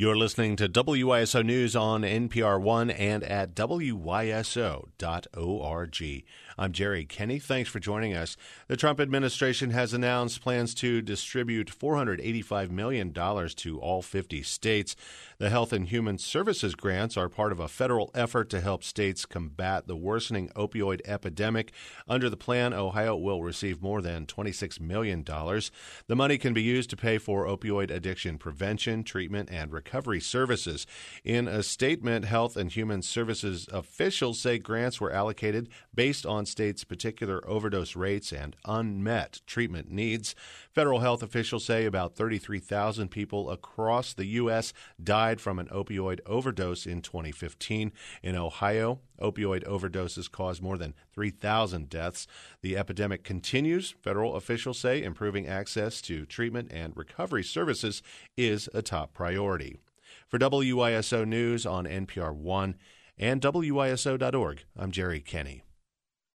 You're listening to WYSO News on NPR One and at WYSO.org. I'm Jerry Kenny. Thanks for joining us. The Trump administration has announced plans to distribute $485 million to all 50 states. The Health and Human Services grants are part of a federal effort to help states combat the worsening opioid epidemic. Under the plan, Ohio will receive more than $26 million. The money can be used to pay for opioid addiction prevention, treatment, and recovery services. In a statement, Health and Human Services officials say grants were allocated based on states' particular overdose rates and unmet treatment needs. Federal health officials say about 33,000 people across the U.S. died from an opioid overdose in 2015. In Ohio, opioid overdoses caused more than 3,000 deaths. The epidemic continues. Federal officials say improving access to treatment and recovery services is a top priority. For WYSO News on NPR One and WYSO.org, I'm Jerry Kenny.